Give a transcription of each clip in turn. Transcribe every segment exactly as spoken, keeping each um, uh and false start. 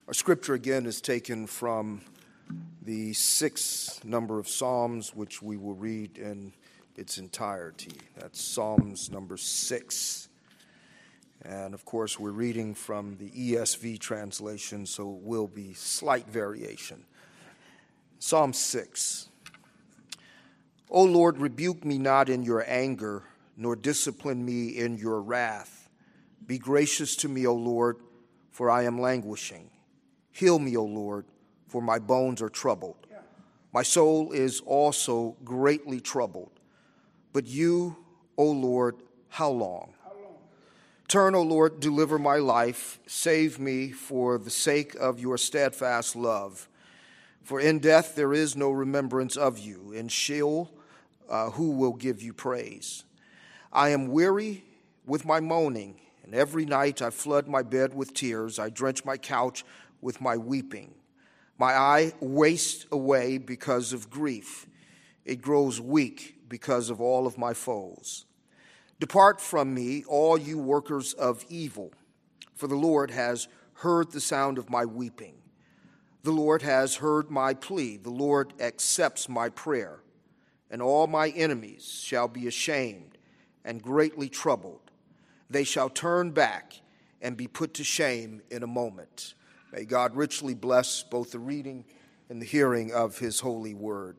Our scripture again is taken from the sixth number of Psalms, which we will read in its entirety. That's Psalms number six. And of course, we're reading from the E S V translation, so it will be slight variation. Psalm six. O Lord, rebuke me not in your anger, nor discipline me in your wrath. Be gracious to me, O Lord, for I am languishing. Heal me, O Lord, for my bones are troubled. My soul is also greatly troubled. But you, O Lord, how long? Turn, O Lord, deliver my life. Save me for the sake of your steadfast love. For in death there is no remembrance of you. In Sheol, uh, who will give you praise? I am weary with my moaning, and every night I flood my bed with tears. I drench my couch with my weeping. My eye wastes away because of grief. It grows weak because of all of my foes. Depart from me, all you workers of evil, for the Lord has heard the sound of my weeping. The Lord has heard my plea. The Lord accepts my prayer. And all my enemies shall be ashamed and greatly troubled. They shall turn back and be put to shame in a moment. May God richly bless both the reading and the hearing of his holy word.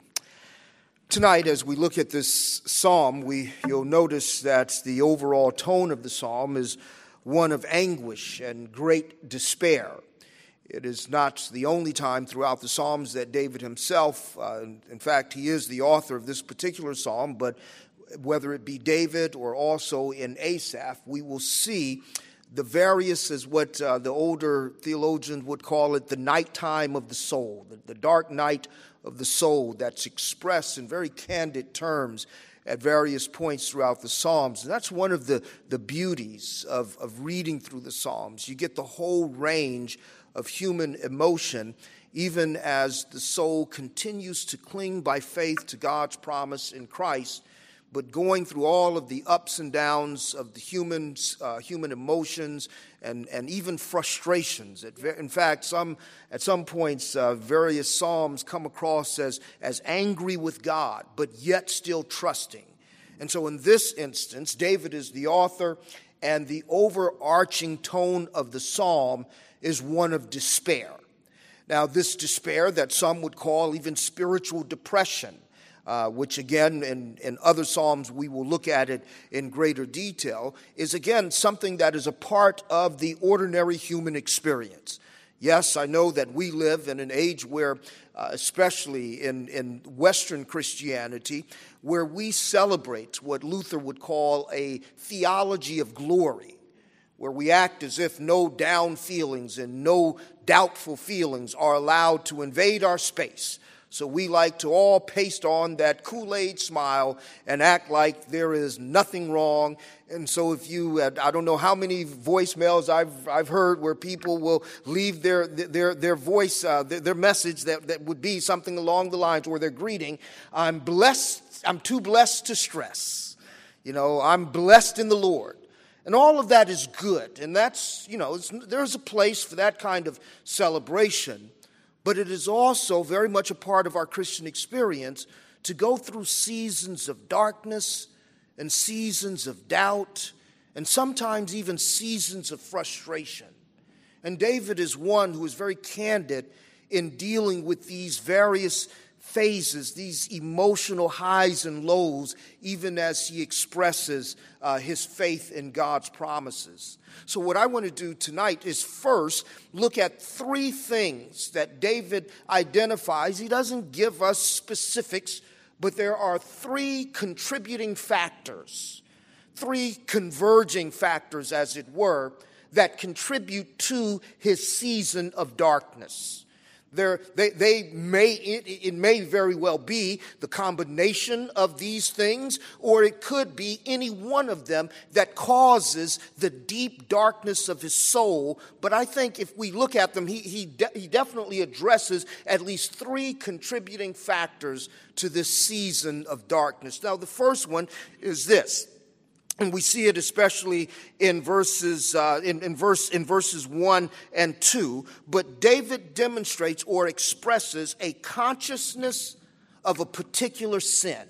Tonight, as we look at this psalm, we you'll notice that the overall tone of the psalm is one of anguish and great despair. It is not the only time throughout the Psalms that David himself, uh, in fact, he is the author of this particular psalm, but whether it be David or also in Asaph, we will see the various, as what uh, the older theologians would call it, the nighttime of the soul, the, the dark night of the soul that's expressed in very candid terms at various points throughout the Psalms. And that's one of the, the beauties of, of reading through the Psalms. You get the whole range of human emotion, even as the soul continues to cling by faith to God's promise in Christ, but going through all of the ups and downs of the human, uh, human emotions and, and even frustrations. In fact, some at some points, uh, various psalms come across as, as angry with God, but yet still trusting. And so in this instance, David is the author, and the overarching tone of the psalm is one of despair. Now, this despair that some would call even spiritual depression, Uh, which again, in, in other Psalms, we will look at it in greater detail, is again something that is a part of the ordinary human experience. Yes, I know that we live in an age where, uh, especially in, in Western Christianity, where we celebrate what Luther would call a theology of glory, where we act as if no down feelings and no doubtful feelings are allowed to invade our space. So we like to all paste on that Kool-Aid smile and act like there is nothing wrong. And so if you, I don't know how many voicemails I've I've heard where people will leave their their their voice, uh, their, their message that, that would be something along the lines where they're greeting, I'm blessed, I'm too blessed to stress. You know, I'm blessed in the Lord. And all of that is good. And that's, you know, it's, there's a place for that kind of celebration. But it is also very much a part of our Christian experience to go through seasons of darkness and seasons of doubt and sometimes even seasons of frustration. And David is one who is very candid in dealing with these various phases, these emotional highs and lows, even as he expresses uh, his faith in God's promises. So what I want to do tonight is first look at three things that David identifies. He doesn't give us specifics, but there are three contributing factors, three converging factors, as it were, that contribute to his season of darkness. There, they, they may, it, it may very well be the combination of these things, or it could be any one of them that causes the deep darkness of his soul. But I think if we look at them, he, he, de- he definitely addresses at least three contributing factors to this season of darkness. Now, the first one is this. And we see it especially in verses uh, in, in verse in verses one and two. But David demonstrates or expresses a consciousness of a particular sin.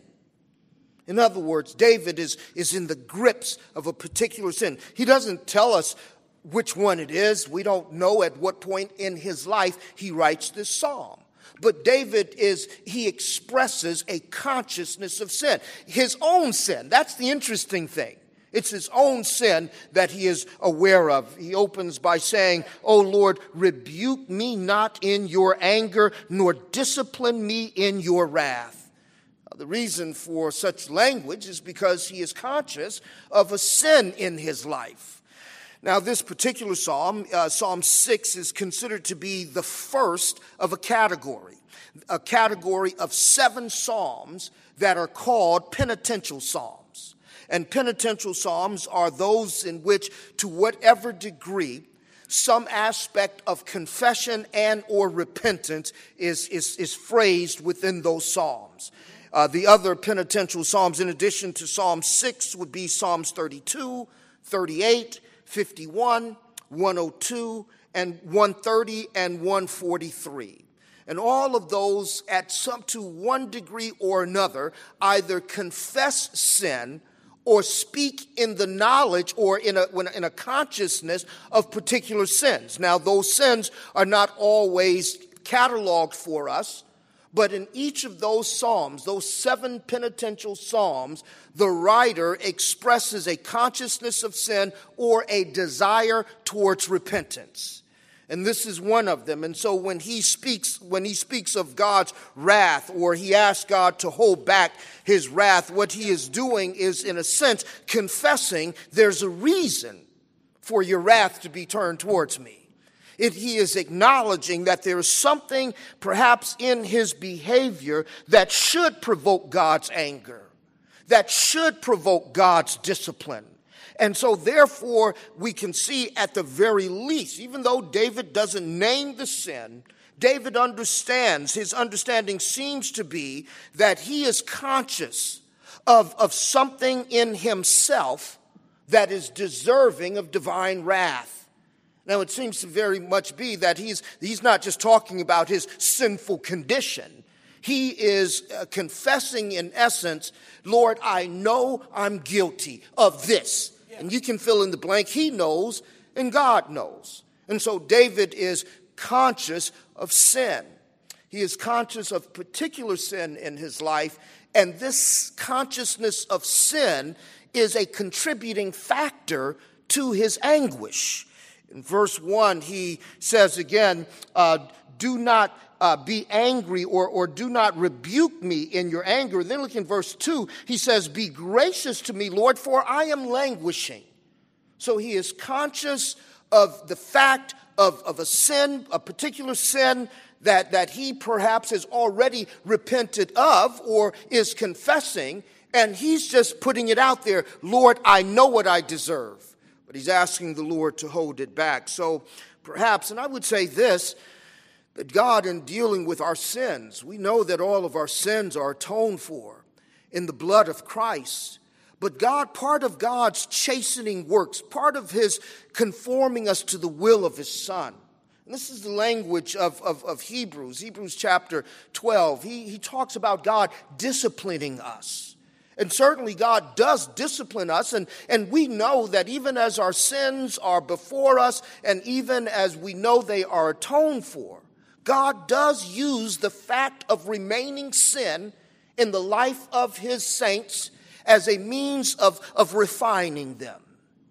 In other words, David is, is in the grips of a particular sin. He doesn't tell us which one it is. We don't know at what point in his life he writes this psalm. But David is, he expresses a consciousness of sin. His own sin. That's the interesting thing. It's his own sin that he is aware of. He opens by saying, "O Lord, rebuke me not in your anger, nor discipline me in your wrath." The reason for such language is because he is conscious of a sin in his life. Now, this particular psalm, uh, Psalm six, is considered to be the first of a category, a category of seven psalms that are called penitential psalms. And penitential psalms are those in which, to whatever degree, some aspect of confession and or repentance is, is, is phrased within those psalms. Uh, the other penitential psalms, in addition to Psalm six, would be Psalms thirty-two, thirty-eight, fifty-one, one oh two, and one thirty, and one forty-three. And all of those, at some to one degree or another, either confess sin or speak in the knowledge or in a, in a consciousness of particular sins. Now, those sins are not always cataloged for us, but in each of those psalms, those seven penitential psalms, the writer expresses a consciousness of sin or a desire towards repentance. And this is one of them. And so when he speaks, when he speaks of God's wrath, or he asks God to hold back his wrath, what he is doing is, in a sense, confessing there's a reason for your wrath to be turned towards me. It, he is acknowledging that there is something perhaps in his behavior that should provoke God's anger, that should provoke God's discipline. And so therefore we can see at the very least, even though David doesn't name the sin, David understands, his understanding seems to be that he is conscious of, of something in himself that is deserving of divine wrath. Now, it seems to very much be that he's, he's not just talking about his sinful condition. He is uh, confessing, in essence, Lord, I know I'm guilty of this. Yeah. And you can fill in the blank. He knows, and God knows. And so David is conscious of sin. He is conscious of particular sin in his life, and this consciousness of sin is a contributing factor to his anguish. In verse one, he says again, uh, do not uh, be angry or, or do not rebuke me in your anger. And then look in verse two, he says, be gracious to me, Lord, for I am languishing. So he is conscious of the fact of, of a sin, a particular sin that, that he perhaps has already repented of or is confessing, and he's just putting it out there. Lord, I know what I deserve. But he's asking the Lord to hold it back. So perhaps, and I would say this, that God, in dealing with our sins, we know that all of our sins are atoned for in the blood of Christ. But God, part of God's chastening works, part of his conforming us to the will of his Son. And this is the language of, of, of Hebrews, Hebrews chapter twelve. He, he talks about God disciplining us. And certainly God does discipline us, and, and we know that even as our sins are before us, and even as we know they are atoned for, God does use the fact of remaining sin in the life of his saints as a means of, of refining them.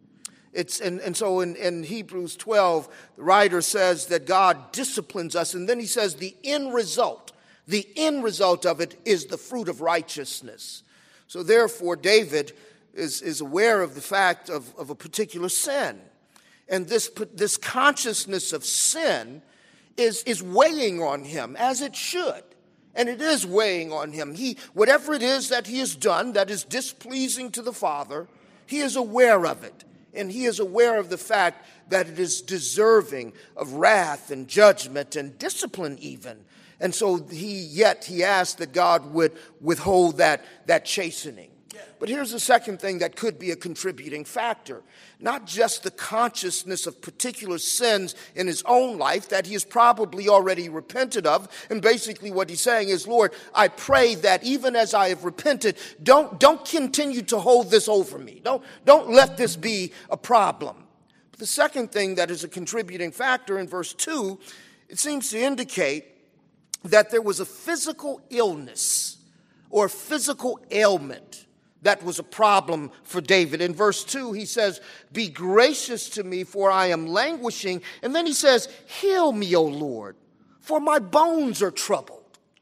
It's and, and so in, in Hebrews twelve, the writer says that God disciplines us, and then he says the end result, the end result of it is the fruit of righteousness. So therefore, David is, is aware of the fact of, of a particular sin. And this, this consciousness of sin is, is weighing on him, as it should. And it is weighing on him. He, whatever it is that he has done that is displeasing to the Father, he is aware of it. And he is aware of the fact that it is deserving of wrath and judgment and discipline even. And so he yet he asked that God would withhold that, that chastening. But here's the second thing that could be a contributing factor. Not just the consciousness of particular sins in his own life that he has probably already repented of. And basically what he's saying is, Lord, I pray that even as I have repented, don't, don't continue to hold this over me. Don't, don't let this be a problem. But the second thing that is a contributing factor in verse two, it seems to indicate that there was a physical illness or physical ailment that was a problem for David. In verse two, he says, be gracious to me, for I am languishing. And then he says, heal me, O Lord, for my bones are troubled.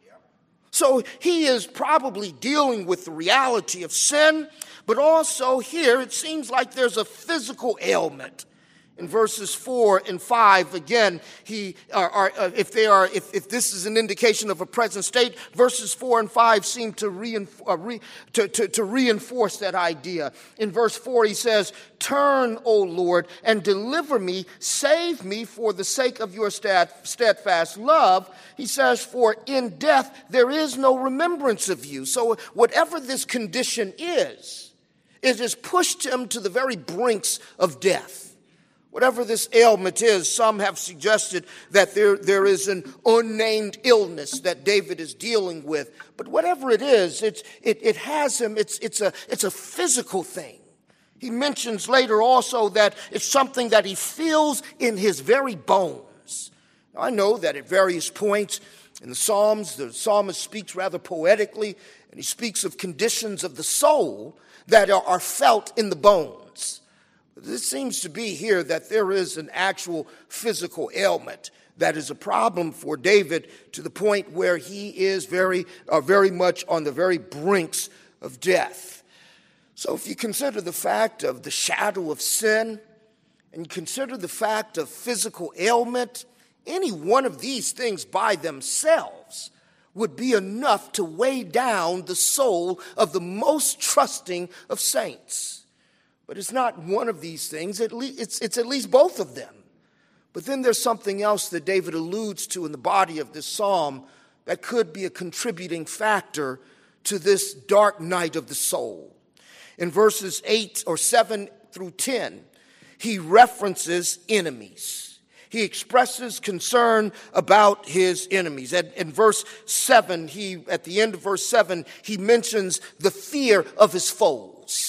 So he is probably dealing with the reality of sin, but also here it seems like there's a physical ailment. In verses four and five, again, he are, are uh, if they are, if, if this is an indication of a present state, verses four and five seem to, reinf- uh, re- to, to, to reinforce that idea. In verse four, he says, "Turn, O Lord, and deliver me; save me for the sake of your steadfast love." He says, "For in death there is no remembrance of you." So, whatever this condition is, it has pushed him to the very brinks of death. Whatever this ailment is, some have suggested that there, there is an unnamed illness that David is dealing with. But whatever it is, it's, it, it has him, it's, it's, a, it's a physical thing. He mentions later also that it's something that he feels in his very bones. Now, I know that at various points in the Psalms, the psalmist speaks rather poetically, and he speaks of conditions of the soul that are, are felt in the bones. This seems to be here that there is an actual physical ailment that is a problem for David to the point where he is very, uh, very much on the very brinks of death. So if you consider the fact of the shadow of sin and you consider the fact of physical ailment, any one of these things by themselves would be enough to weigh down the soul of the most trusting of saints. But it's not one of these things. At least, it's, it's at least both of them. But then there's something else that David alludes to in the body of this psalm that could be a contributing factor to this dark night of the soul. In verses eight or seven through ten, he references enemies. He expresses concern about his enemies. At, in verse seven, he at the end of verse seven, he mentions the fear of his foes.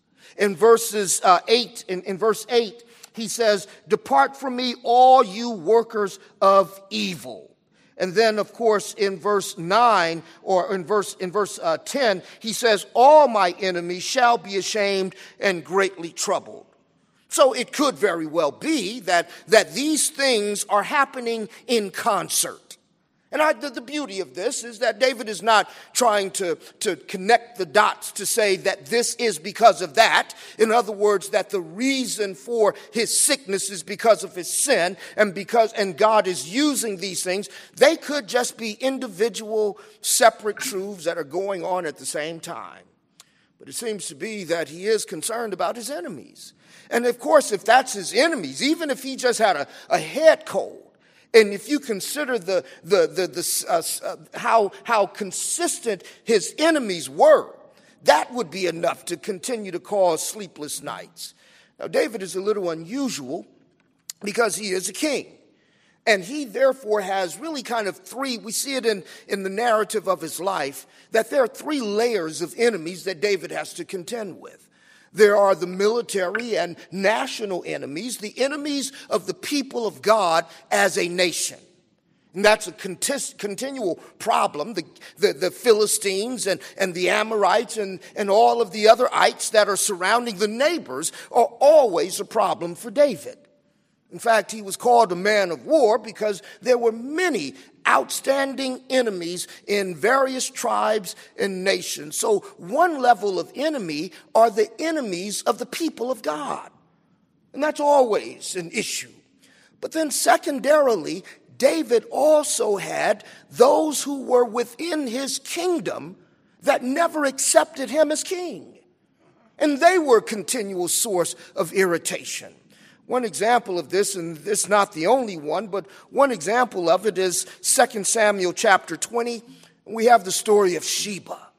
In verses uh, eight, in, in verse eight, he says, "Depart from me, all you workers of evil." And then, of course, in verse nine, or in verse in verse uh, ten, he says, "All my enemies shall be ashamed and greatly troubled." So it could very well be that that these things are happening in concert. And I, the, the beauty of this is that David is not trying to, to connect the dots to say that this is because of that. In other words, that the reason for his sickness is because of his sin, and because and God is using these things. They could just be individual, separate truths that are going on at the same time. But it seems to be that he is concerned about his enemies. And of course, if that's his enemies, even if he just had a, a head cold, and if you consider the, the, the, the uh, uh, how, how consistent his enemies were, that would be enough to continue to cause sleepless nights. Now, David is a little unusual because he is a king. And he therefore has really kind of three, we see it in, in the narrative of his life, that there are three layers of enemies that David has to contend with. There are the military and national enemies, the enemies of the people of God as a nation. And that's a contis- continual problem. The, the, the Philistines and, and the Amorites and, and all of the other ites that are surrounding the neighbors are always a problem for David. In fact, he was called a man of war because there were many outstanding enemies in various tribes and nations. So one level of enemy are the enemies of the people of God. And that's always an issue. But then secondarily, David also had those who were within his kingdom that never accepted him as king. And they were a continual source of irritation. One example of this, and this is not the only one, but one example of it is Second Samuel chapter twenty. We have the story of Sheba.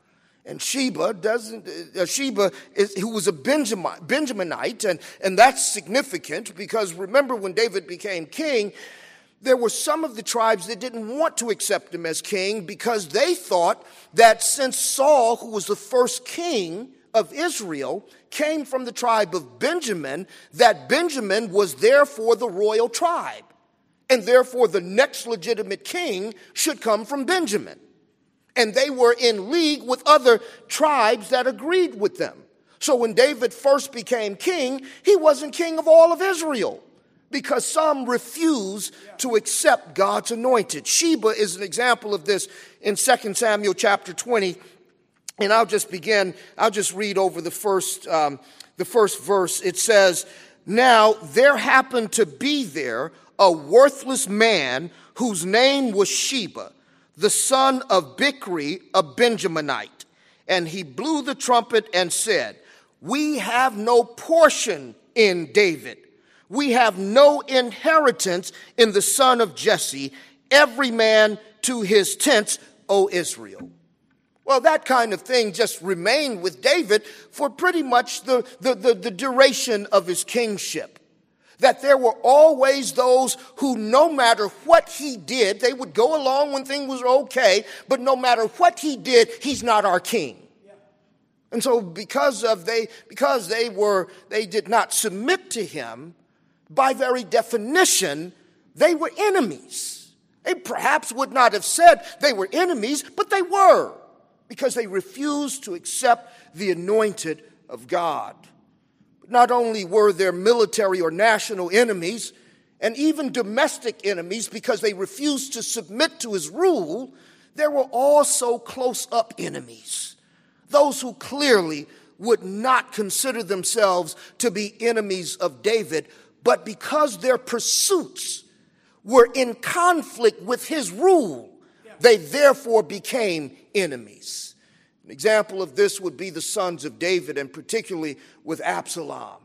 And Sheba doesn't. Uh, Sheba is who was a Benjamin, Benjaminite, and and that's significant because remember when David became king, there were some of the tribes that didn't want to accept him as king because they thought that since Saul, who was the first king of Israel, came from the tribe of Benjamin, that Benjamin was therefore the royal tribe, and therefore the next legitimate king should come from Benjamin. And they were in league with other tribes that agreed with them. So when David first became king, he wasn't king of all of Israel because some refused to accept God's anointed. Sheba is an example of this in Second Samuel chapter twenty. And I'll just begin, I'll just read over the first, um, the first verse. It says, "Now there happened to be there a worthless man whose name was Sheba, the son of Bichri, a Benjaminite. And he blew the trumpet and said, 'We have no portion in David. We have no inheritance in the son of Jesse. Every man to his tents, O Israel.'" Well, that kind of thing just remained with David for pretty much the, the, the, the duration of his kingship. That there were always those who, no matter what he did, they would go along when things were okay, but no matter what he did, he's not our king. Yeah. And so because of they because they were they did not submit to him, by very definition, they were enemies. They perhaps would not have said they were enemies, but they were, because they refused to accept the anointed of God. Not only were there military or national enemies, and even domestic enemies because they refused to submit to his rule, there were also close-up enemies. Those who clearly would not consider themselves to be enemies of David, but because their pursuits were in conflict with his rule, they therefore became enemies. An example of this would be the sons of David, and particularly with Absalom.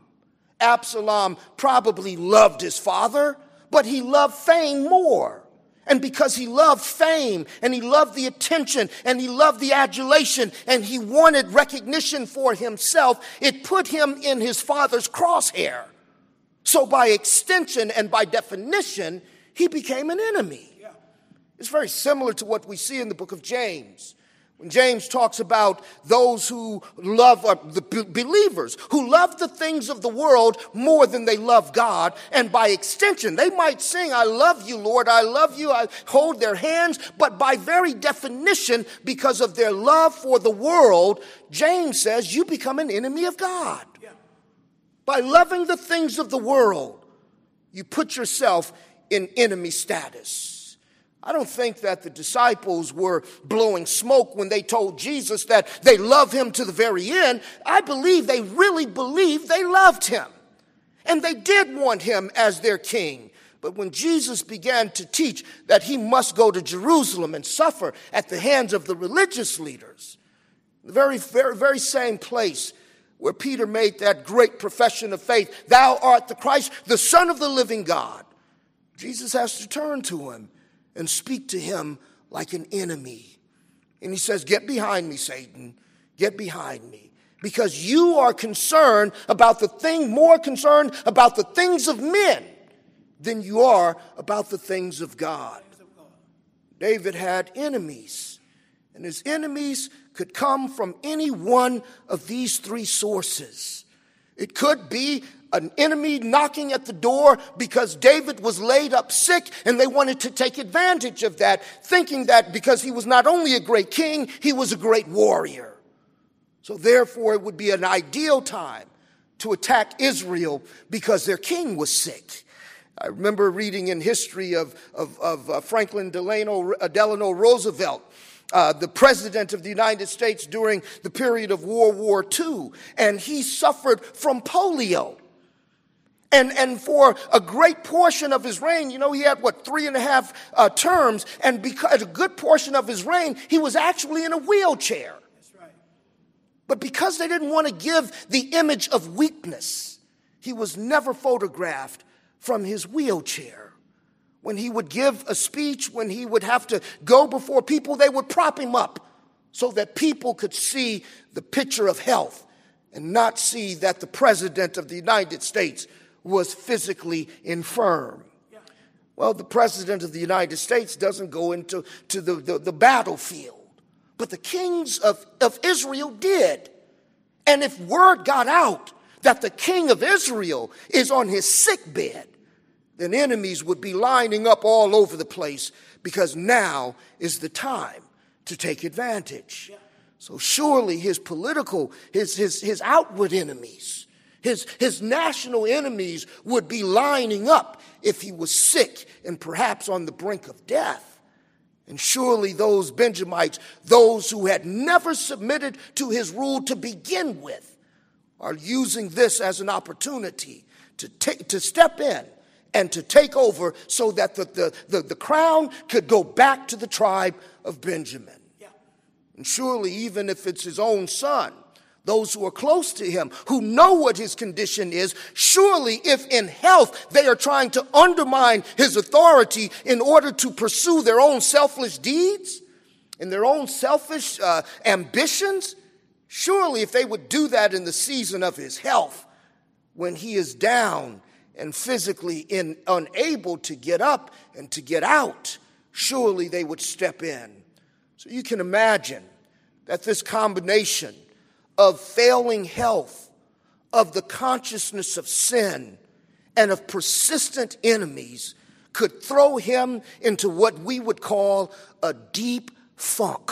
Absalom probably loved his father, but he loved fame more. And because he loved fame, and he loved the attention, and he loved the adulation, and he wanted recognition for himself, it put him in his father's crosshair. So by extension and by definition, he became an enemy. It's very similar to what we see in the book of James. When James talks about those who love, uh, the b- believers, who love the things of the world more than they love God, and by extension, they might sing, "I love you, Lord, I love you," I hold their hands, but by very definition, because of their love for the world, James says, you become an enemy of God. Yeah. By loving the things of the world, you put yourself in enemy status. I don't think that the disciples were blowing smoke when they told Jesus that they love him to the very end. I believe they really believed they loved him. And they did want him as their king. But when Jesus began to teach that he must go to Jerusalem and suffer at the hands of the religious leaders, the very, very, very same place where Peter made that great profession of faith, "Thou art the Christ, the Son of the living God," Jesus has to turn to him and speak to him like an enemy. And he says, "Get behind me, Satan. Get behind me. Because you are concerned about the thing, more concerned about the things of men than you are about the things of God." David had enemies. And his enemies could come from any one of these three sources. It could be an enemy knocking at the door because David was laid up sick and they wanted to take advantage of that, thinking that because he was not only a great king, he was a great warrior. So therefore, it would be an ideal time to attack Israel because their king was sick. I remember reading in history of, of, of uh, Franklin Delano, uh, Delano Roosevelt, Uh, the president of the United States during the period of World War Two, and he suffered from polio. And and for a great portion of his reign, you know, he had, what, three and a half uh, terms, and because a good portion of his reign, he was actually in a wheelchair. That's right. But because they didn't want to give the image of weakness, he was never photographed from his wheelchair. When he would give a speech, when he would have to go before people, they would prop him up so that people could see the picture of health and not see that the president of the United States was physically infirm. Well, the president of the United States doesn't go into to the, the, the battlefield, but the kings of, of Israel did. And if word got out that the king of Israel is on his sick bed, then enemies would be lining up all over the place, because now is the time to take advantage. So surely his political, his, his, his outward enemies, his, his national enemies would be lining up if he was sick and perhaps on the brink of death. And surely those Benjamites, those who had never submitted to his rule to begin with, are using this as an opportunity to take, to step in and to take over, so that the, the, the, the crown could go back to the tribe of Benjamin. Yeah. And surely even if it's his own son, those who are close to him, who know what his condition is, surely if in health they are trying to undermine his authority in order to pursue their own selfish deeds and their own selfish uh, ambitions, surely if they would do that in the season of his health, when he is down and physically in, unable to get up and to get out, surely they would step in. So you can imagine that this combination of failing health, of the consciousness of sin, and of persistent enemies could throw him into what we would call a deep funk.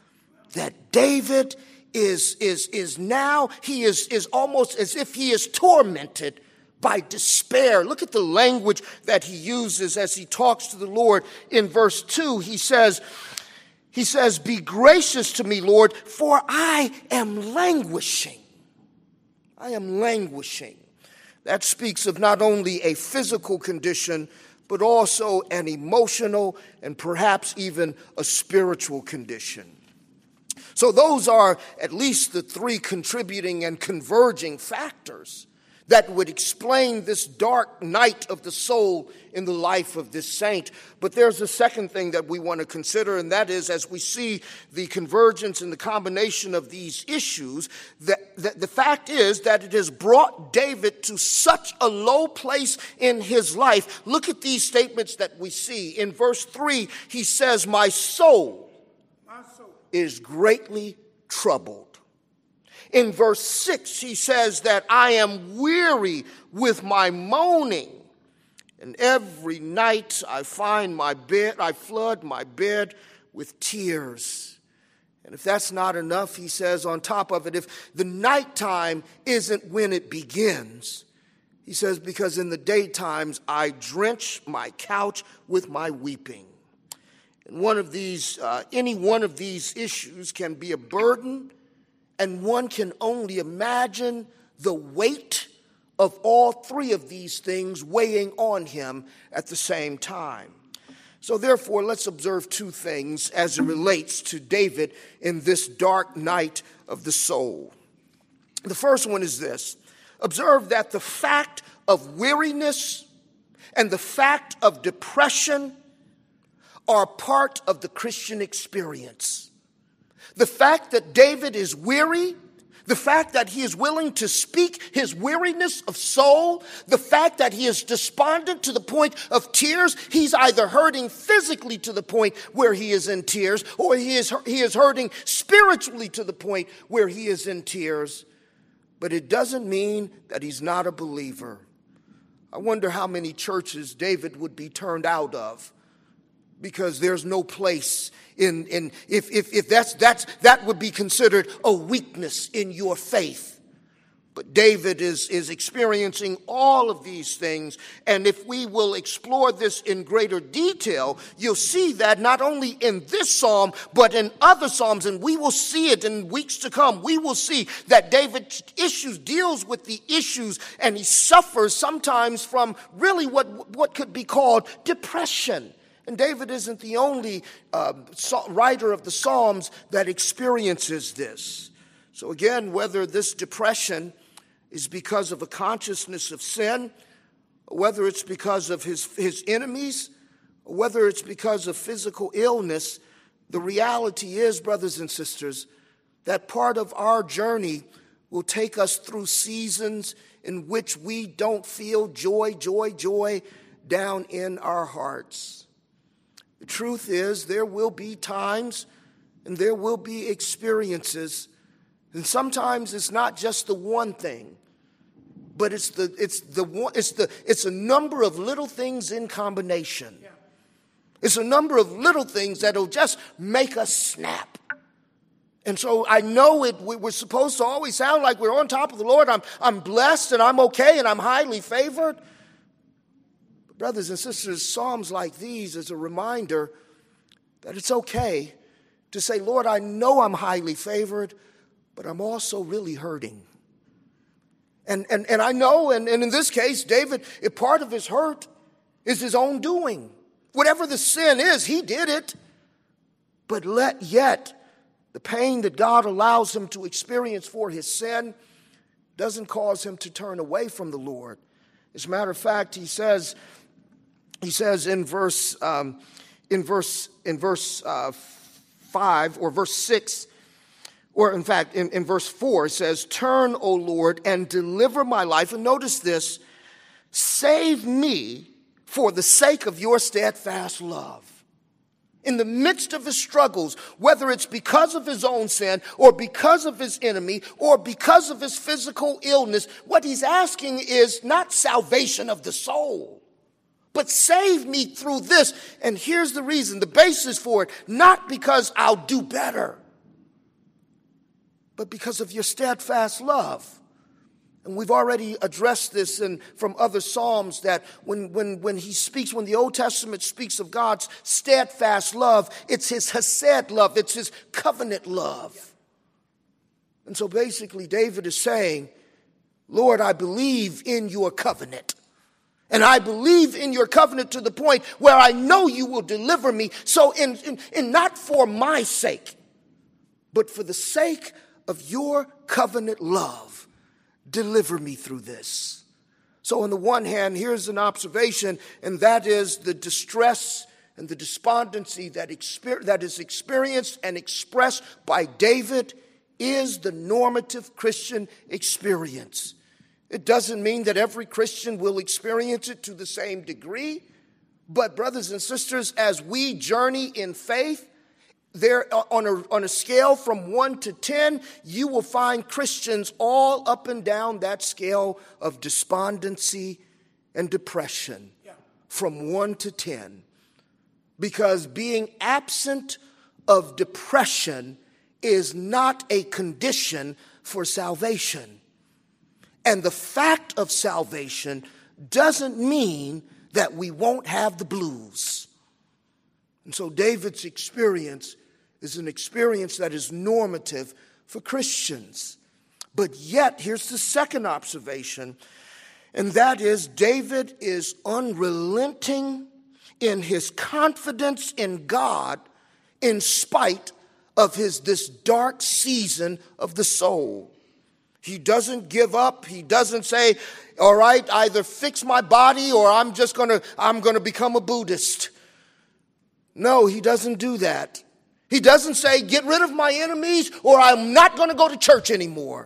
That David is, is, is now, he is, is almost as if he is tormented by despair. Look at the language that he uses as he talks to the Lord. In verse two, he says, he says, "Be gracious to me, Lord, for I am languishing." I am languishing. That speaks of not only a physical condition, but also an emotional and perhaps even a spiritual condition. So those are at least the three contributing and converging factors that would explain this dark night of the soul in the life of this saint. But there's a second thing that we want to consider, and that is, as we see the convergence and the combination of these issues, that, that the fact is that it has brought David to such a low place in his life. Look at these statements that we see. In verse three, he says, "My soul, My soul. is greatly troubled." In verse six, he says that I am weary with my moaning. And every night I find my bed, I flood my bed with tears. And if that's not enough, he says on top of it, if the nighttime isn't when it begins, he says, because in the daytimes I drench my couch with my weeping. And one of these, uh, any one of these issues can be a burden, and one can only imagine the weight of all three of these things weighing on him at the same time. So therefore, let's observe two things as it relates to David in this dark night of the soul. The first one is this. Observe that the fact of weariness and the fact of depression are part of the Christian experience. The fact that David is weary, the fact that he is willing to speak his weariness of soul, the fact that he is despondent to the point of tears, he's either hurting physically to the point where he is in tears, or he is, he is hurting spiritually to the point where he is in tears. But it doesn't mean that he's not a believer. I wonder how many churches David would be turned out of, because there's no place in, in if, if, if that's, that's, that would be considered a weakness in your faith. But David is, is experiencing all of these things. And if we will explore this in greater detail, you'll see that not only in this psalm, but in other psalms, and we will see it in weeks to come, we will see that David issues, deals with the issues, and he suffers sometimes from really what, what could be called depression. And David isn't the only uh, writer of the Psalms that experiences this. So again, whether this depression is because of a consciousness of sin, whether it's because of his, his enemies, or whether it's because of physical illness, The reality is, brothers and sisters, that part of our journey will take us through seasons in which we don't feel joy, joy, joy down in our hearts. The truth is, there will be times and there will be experiences, and sometimes it's not just the one thing, but it's the it's the one it's the it's a number of little things in combination. Yeah. It's a number of little things that'll just make us snap. And so I know it. We're supposed to always sound like we're on top of the Lord. I'm I'm blessed and I'm okay and I'm highly favored. But brothers and sisters, Psalms like these is a reminder that it's okay to say, Lord, I know I'm highly favored, but I'm also really hurting. And and and I know, and, and in this case, David, if part of his hurt is his own doing. Whatever the sin is, he did it. But let yet the pain that God allows him to experience for his sin doesn't cause him to turn away from the Lord. As a matter of fact, he says, he says in verse um, in verse in verse uh, five or verse six, or in fact in, in verse four, it says, "Turn, O Lord, and deliver my life." And notice this: "Save me for the sake of your steadfast love." In the midst of his struggles, whether it's because of his own sin or because of his enemy or because of his physical illness, what he's asking is not salvation of the soul, but save me through this. And here's the reason, the basis for it: not because I'll do better, but because of your steadfast love. And we've already addressed this in, from other Psalms, that when, when, when he speaks, when the Old Testament speaks of God's steadfast love, it's his hesed love, it's his covenant love. And so basically David is saying, Lord, I believe in your covenant. And I believe in your covenant to the point where I know you will deliver me. So in, in, in not for my sake, but for the sake of your covenant love, deliver me through this. So on the one hand, here's an observation, and that is the distress and the despondency that, exper- that is experienced and expressed by David is the normative Christian experience. It doesn't mean that every Christian will experience it to the same degree, but brothers and sisters, as we journey in faith, there on a, on a scale from one to ten, you will find Christians all up and down that scale of despondency and depression, yeah. From one to ten. Because being absent of depression is not a condition for salvation. And the fact of salvation doesn't mean that we won't have the blues. And so David's experience is an experience that is normative for Christians. But yet, here's the second observation, and that is David is unrelenting in his confidence in God in spite of his this dark season of the soul. He doesn't give up. He doesn't say, all right, either fix my body or I'm just going to I'm going to become a Buddhist. No, he doesn't do that. He doesn't say, get rid of my enemies or I'm not going to go to church anymore.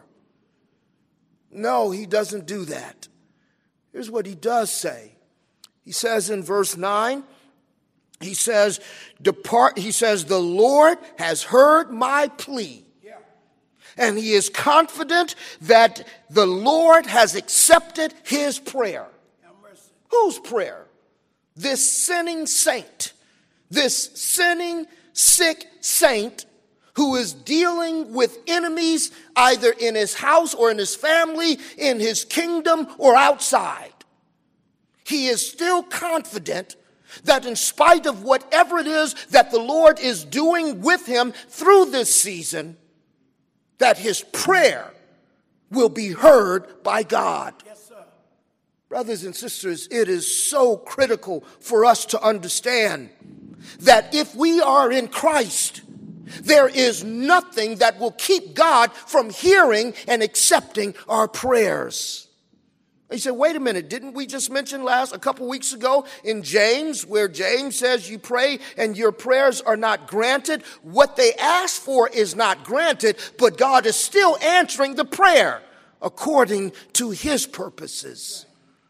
No, he doesn't do that. Here's what he does say. He says in verse nine, he says, depart, he says, the Lord has heard my plea. Yeah. And he is confident that the Lord has accepted his prayer. Whose prayer? This sinning saint. This sinning sick saint who is dealing with enemies either in his house or in his family, in his kingdom or outside. He is still confident that in spite of whatever it is that the Lord is doing with him through this season, that his prayer will be heard by God. Yes, sir. Brothers and sisters, it is so critical for us to understand that if we are in Christ, there is nothing that will keep God from hearing and accepting our prayers. He said, wait a minute, didn't we just mention last, a couple weeks ago in James, where James says you pray and your prayers are not granted? What they ask for is not granted, but God is still answering the prayer according to his purposes.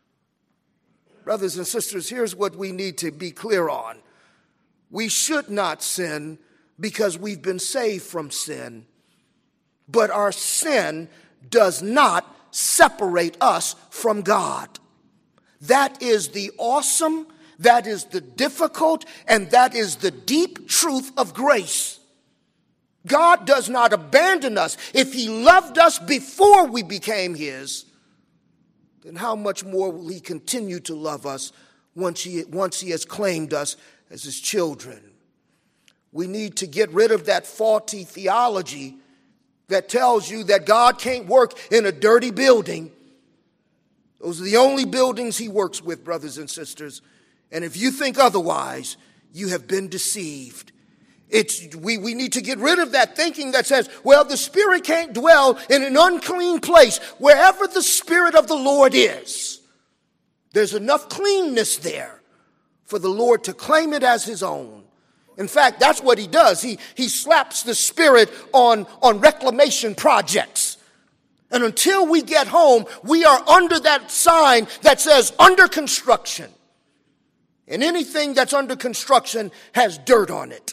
Brothers and sisters, here's what we need to be clear on. We should not sin because we've been saved from sin, but our sin does not separate us from God. That is the awesome, that is the difficult, and that is the deep truth of grace. God does not abandon us. If he loved us before we became his, then how much more will he continue to love us once he, once he has claimed us as his children? We need to get rid of that faulty theology that tells you that God can't work in a dirty building. Those are the only buildings he works with, brothers and sisters. And if you think otherwise, you have been deceived. It's, we, we need to get rid of that thinking that says, well, the Spirit can't dwell in an unclean place. Wherever the Spirit of the Lord is, there's enough cleanness there for the Lord to claim it as his own. In fact, that's what he does. He, he slaps the Spirit on, on reclamation projects. And until we get home, we are under that sign that says under construction. And anything that's under construction has dirt on it.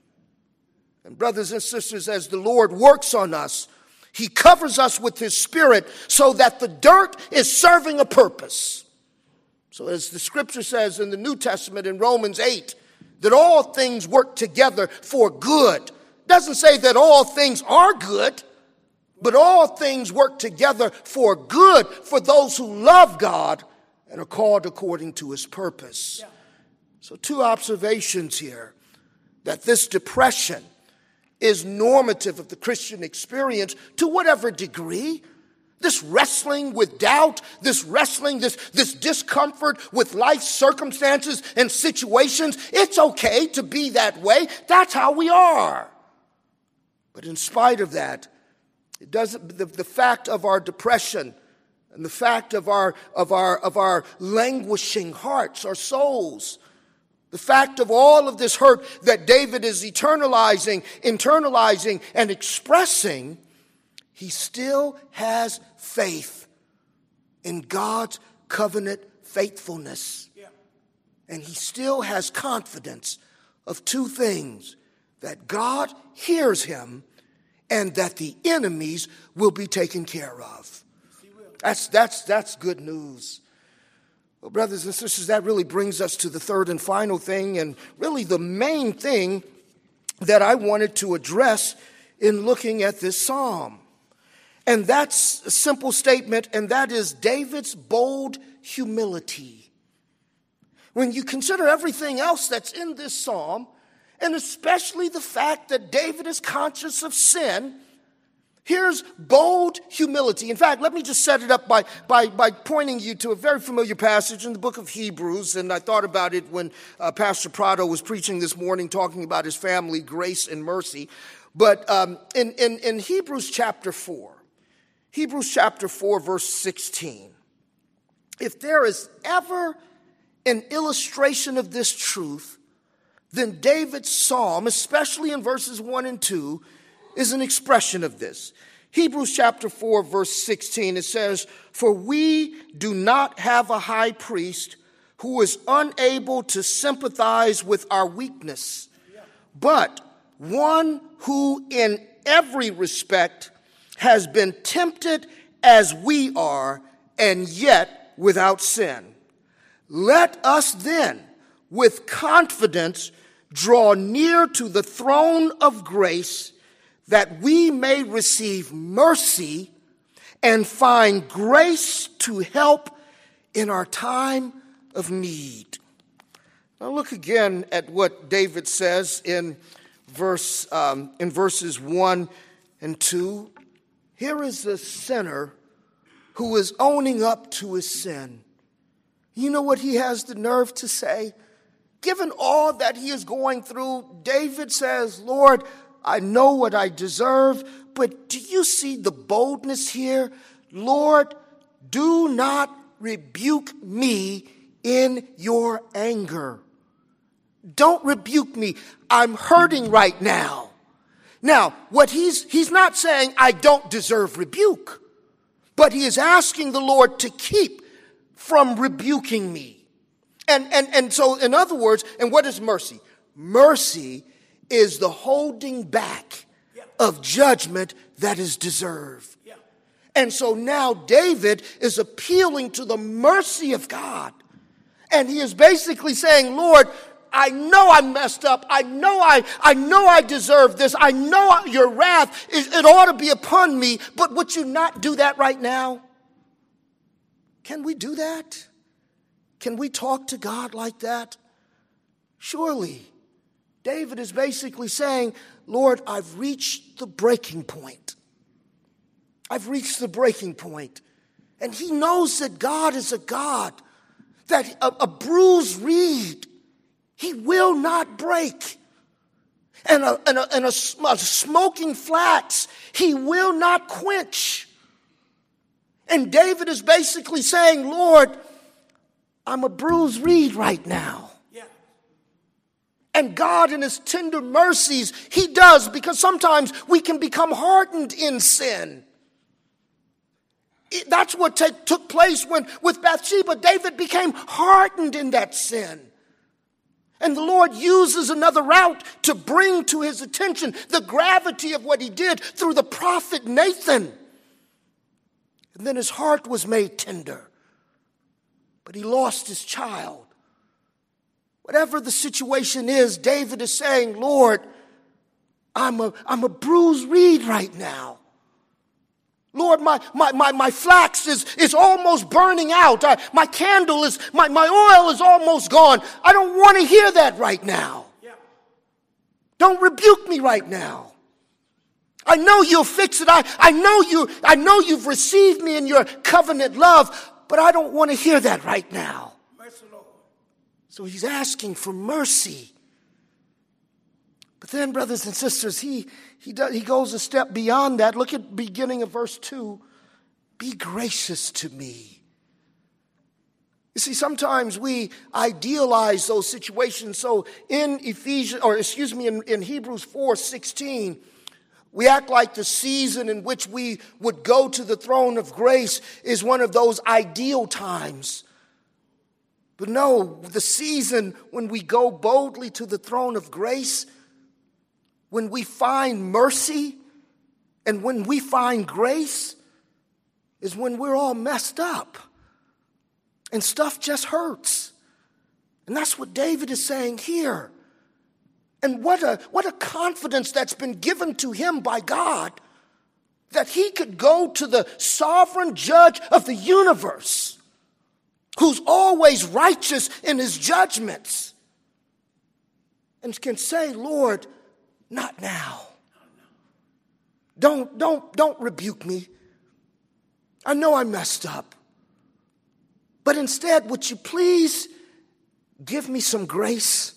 And brothers and sisters, as the Lord works on us, he covers us with his Spirit so that the dirt is serving a purpose. So as the scripture says in the New Testament in Romans eight, that all things work together for good. Doesn't say that all things are good, but all things work together for good for those who love God and are called according to his purpose. Yeah. So two observations here, that this depression is normative of the Christian experience to whatever degree. This wrestling with doubt, this wrestling, this, this discomfort with life circumstances and situations, it's okay to be that way. That's how we are. But in spite of that, it doesn't, the, the fact of our depression and the fact of our, of our, of our languishing hearts, our souls, the fact of all of this hurt that David is eternalizing, internalizing, and expressing, he still has faith in God's covenant faithfulness. Yeah. And he still has confidence of two things: that God hears him and that the enemies will be taken care of. That's, that's, that's good news. Well, brothers and sisters, that really brings us to the third and final thing, and really the main thing that I wanted to address in looking at this psalm. And that's a simple statement, and that is David's bold humility. When you consider everything else that's in this psalm, and especially the fact that David is conscious of sin, here's bold humility. In fact, let me just set it up by, by, by pointing you to a very familiar passage in the book of Hebrews, and I thought about it when uh, Pastor Prado was preaching this morning, talking about his family, grace and mercy. But um, in, in, in Hebrews chapter four, Hebrews chapter four, verse sixteen. If there is ever an illustration of this truth, then David's psalm, especially in verses one and two, is an expression of this. Hebrews chapter four, verse sixteen, it says, "For we do not have a high priest who is unable to sympathize with our weakness, but one who in every respect has been tempted as we are, and yet without sin. Let us then, with confidence, draw near to the throne of grace, that we may receive mercy and find grace to help in our time of need." Now look again at what David says in verse um, in verses one and two. Here is a sinner who is owning up to his sin. You know what he has the nerve to say? Given all that he is going through, David says, "Lord, I know what I deserve, but do you see the boldness here? Lord, do not rebuke me in your anger. Don't rebuke me. I'm hurting right now. Now, what he's, he's not saying I don't deserve rebuke, but he is asking the Lord to keep from rebuking me. And, and, and so, in other words, and what is mercy? Mercy is the holding back of judgment that is deserved. And so now David is appealing to the mercy of God. And he is basically saying, Lord, I know I messed up. I know I, I know I deserve this. I know your wrath, is, it ought to be upon me. But would you not do that right now? Can we do that? Can we talk to God like that? Surely. David is basically saying, Lord, I've reached the breaking point. I've reached the breaking point. And he knows that God is a God, that a, a bruised reed, he will not break. And, a, and, a, and a, a smoking flax, he will not quench. And David is basically saying, Lord, I'm a bruised reed right now. And God in his tender mercies, he does, because sometimes we can become hardened in sin. It, that's what t- took place when with Bathsheba. David became hardened in that sin. And the Lord uses another route to bring to his attention the gravity of what he did through the prophet Nathan. And then his heart was made tender. But he lost his child. Whatever the situation is, David is saying, Lord, I'm a, I'm a bruised reed right now. Lord, my, my, my, my flax is, is almost burning out. I, my candle is, my, my oil is almost gone. I don't want to hear that right now. Yeah. Don't rebuke me right now. I know you'll fix it. I, I know you, I know you've received me in your covenant love, but I don't want to hear that right now. Mercy, Lord. So he's asking for mercy. But then, brothers and sisters, he he does, he goes a step beyond that. Look at beginning of verse two. Be gracious to me. You see, sometimes we idealize those situations. So in Ephesians, or excuse me, in, in Hebrews four sixteen, we act like the season in which we would go to the throne of grace is one of those ideal times. But no, the season when we go boldly to the throne of grace, when we find mercy and when we find grace, is when we're all messed up and stuff just hurts. And that's what David is saying here. And what a, what a confidence that's been given to him by God, that he could go to the sovereign judge of the universe, who's always righteous in his judgments, and can say, Lord, not now. Don't, don't, don't rebuke me. I know I messed up. But instead, would you please give me some grace?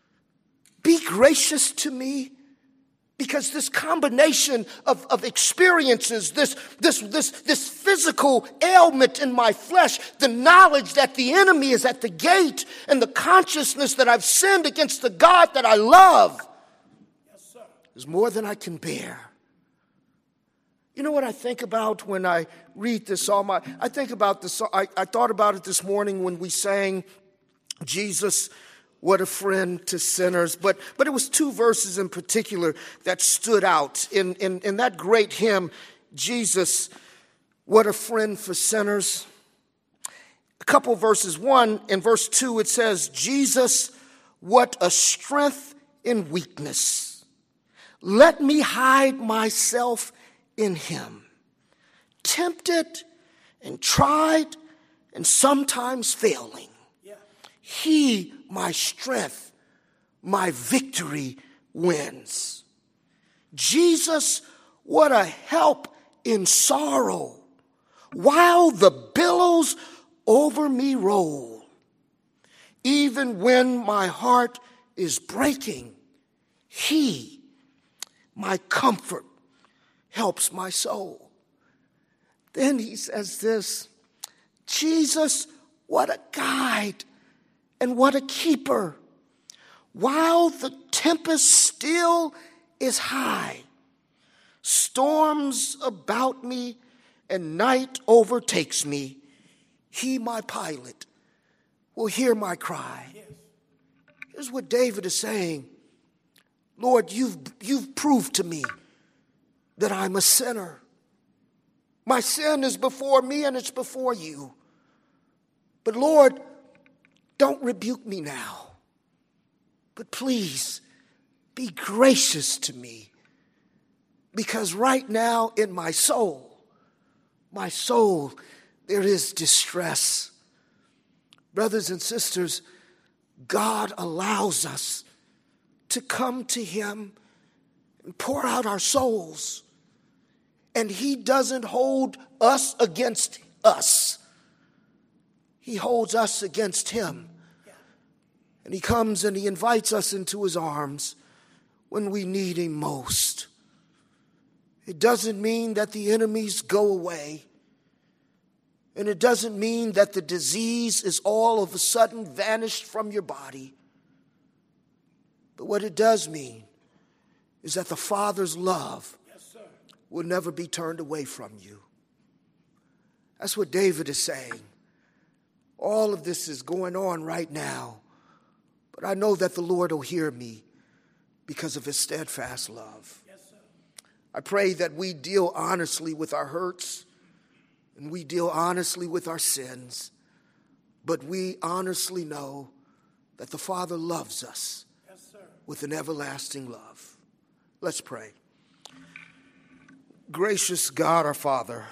Be gracious to me. Because this combination of, of experiences, this, this, this, this physical ailment in my flesh, the knowledge that the enemy is at the gate, and the consciousness that I've sinned against the God that I love, yes, sir, is more than I can bear. You know what I think about when I read this psalm? I, I think about this. I, I thought about it this morning when we sang Jesus, what a friend to sinners. But but it was two verses in particular that stood out. In, in, in that great hymn, Jesus, what a friend for sinners. A couple verses. One, in verse two, it says, Jesus, what a strength in weakness. Let me hide myself in him. Tempted and tried and sometimes failing. Yeah. He, my strength, my victory wins. Jesus, what a help in sorrow, while the billows over me roll. Even when my heart is breaking, he, my comfort, helps my soul. Then he says this, Jesus, what a guide and what a keeper. While the tempest still is high, storms about me and night overtakes me, he, my pilot, will hear my cry. Yes. Here's what David is saying. Lord, you've, you've proved to me that I'm a sinner. My sin is before me and it's before you. But Lord, don't rebuke me now. But please be gracious to me. Because right now in my soul, my soul, there is distress. Brothers and sisters, God allows us to come to him and pour out our souls. And he doesn't hold us against us. He holds us against him. And he comes and he invites us into his arms when we need him most. It doesn't mean that the enemies go away. And it doesn't mean that the disease is all of a sudden vanished from your body. But what it does mean is that the Father's love yes, will never be turned away from you. That's what David is saying. All of this is going on right now. But I know that the Lord will hear me because of his steadfast love. Yes, sir. I pray that we deal honestly with our hurts and we deal honestly with our sins. But we honestly know that the Father loves us yes, sir. With an everlasting love. Let's pray. Gracious God, our Father,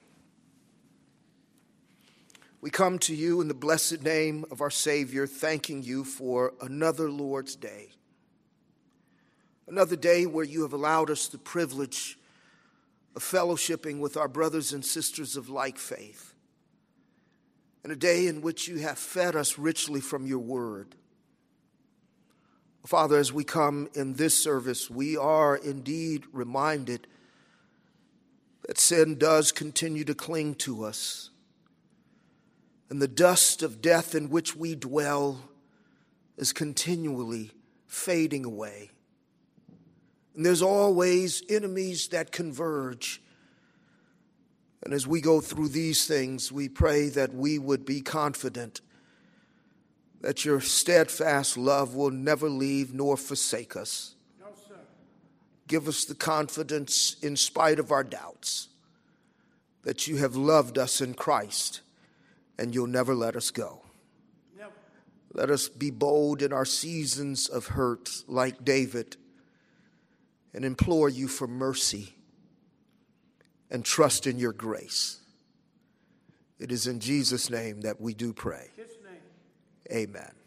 we come to you in the blessed name of our Savior, thanking you for another Lord's Day. Another day where you have allowed us the privilege of fellowshipping with our brothers and sisters of like faith. And a day in which you have fed us richly from your word. Father, as we come in this service, we are indeed reminded that sin does continue to cling to us. And the dust of death in which we dwell is continually fading away. And there's always enemies that converge. And as we go through these things, we pray that we would be confident that your steadfast love will never leave nor forsake us. No, sir. Give us the confidence in spite of our doubts that you have loved us in Christ. And you'll never let us go. Never. Let us be bold in our seasons of hurt like David and implore you for mercy and trust in your grace. It is in Jesus' name that we do pray. Amen.